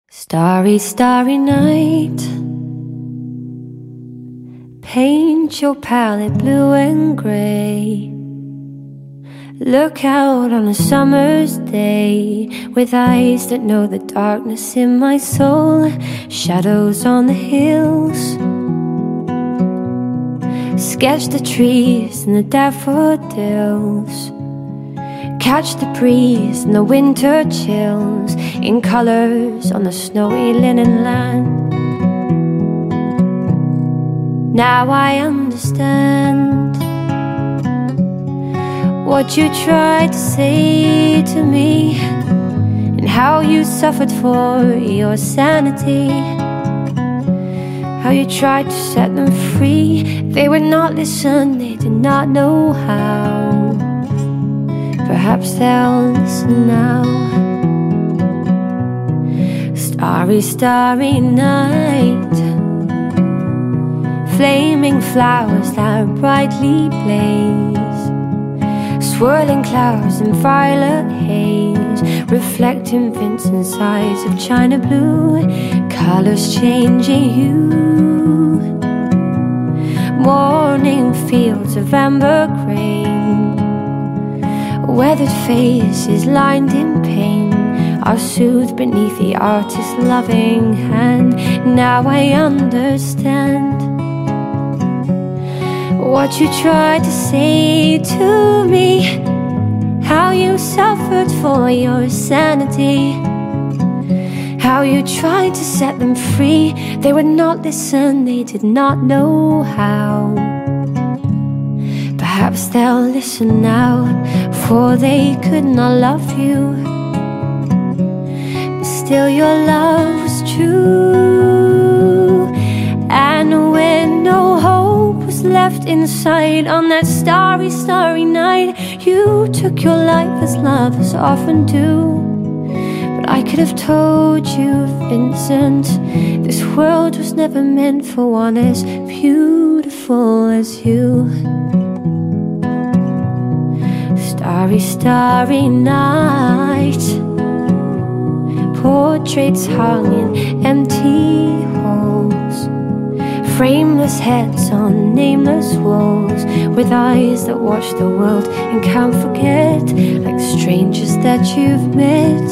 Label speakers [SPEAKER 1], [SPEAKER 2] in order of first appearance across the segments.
[SPEAKER 1] Starry, starry night, paint your palette blue and grey. Look out on a summer's day with eyes that know the darkness in my soul. Shadows on the hills, sketch the trees and the daffodils. Catch the breeze and the winter chills in colors on the snowy linen land. Now I understand what you tried to say to me, and how you suffered for your sanity. How you tried to set them free. They would not listen, they did not know how. Perhaps they'll listen now. Starry, starry night, flaming flowers that brightly blaze, swirling clouds in violet haze, reflecting Vincent's eyes of china blue, colors changing hue. Morning fields of amber grain, weathered faces lined in pain are soothed beneath the artist's loving hand. Now I understand what you tried to say to me, how you suffered for your sanity. How you tried to set them free. They would not listen, they did not know how. Perhaps they'll listen now, for they could not love you, but still your love was true. And when no hope was left inside on that starry, starry night, you took your life as lovers often do. But I could have told you, Vincent, this world was never meant for one as beautiful as you. Starry, starry night, portraits hung in empty halls, frameless heads on nameless walls, with eyes that watch the world and can't forget, like strangers that you've met.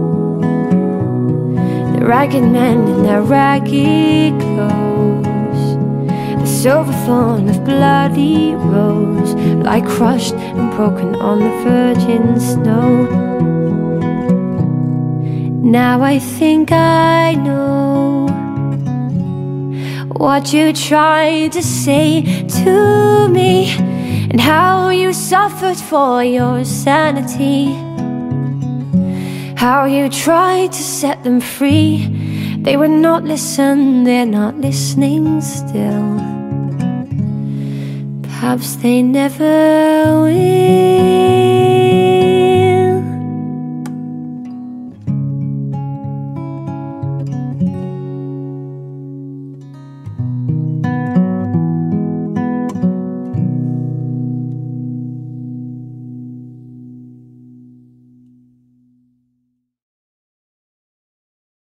[SPEAKER 1] The ragged men in their ragged clothes, the silver thorn of bloody rose, lie crushed and broken on the virgin snow. Now I think I know what you tried to say to me, and how you suffered for your sanity. How you tried to set them free. They would not listen, they're not listening still. Perhaps they never will.